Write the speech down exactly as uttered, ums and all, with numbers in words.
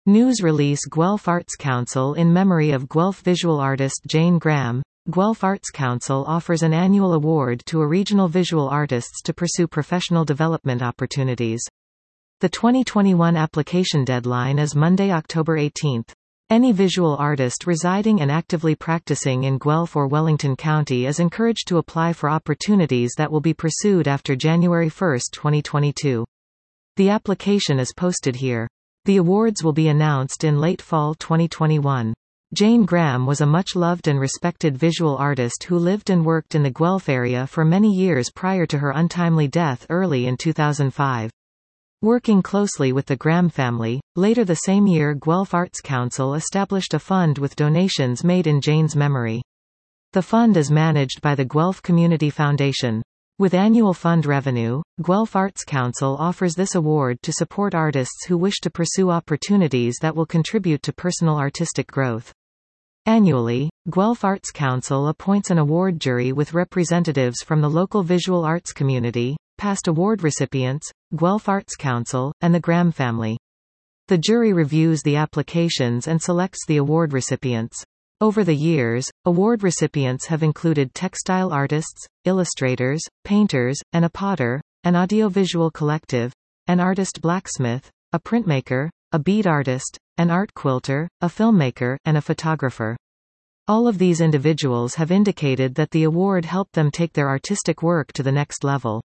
News release Guelph Arts Council in memory of Guelph visual artist Jane Graham. Guelph Arts Council offers an annual award to original visual artists to pursue professional development opportunities. The twenty twenty-one application deadline is Monday, October eighteenth. Any visual artist residing and actively practicing in Guelph or Wellington County is encouraged to apply for opportunities that will be pursued after January first, twenty twenty-two. The application is posted here. The awards will be announced in late fall twenty twenty-one. Jane Graham was a much-loved and respected visual artist who lived and worked in the Guelph area for many years prior to her untimely death early in two thousand five. Working closely with the Graham family, later the same year Guelph Arts Council established a fund with donations made in Jane's memory. The fund is managed by the Guelph Community Foundation. With annual fund revenue, Guelph Arts Council offers this award to support artists who wish to pursue opportunities that will contribute to personal artistic growth. Annually, Guelph Arts Council appoints an award jury with representatives from the local visual arts community, past award recipients, Guelph Arts Council, and the Graham family. The jury reviews the applications and selects the award recipients. Over the years, award recipients have included textile artists, illustrators, painters, and a potter, an audiovisual collective, an artist blacksmith, a printmaker, a bead artist, an art quilter, a filmmaker, and a photographer. All of these individuals have indicated that the award helped them take their artistic work to the next level.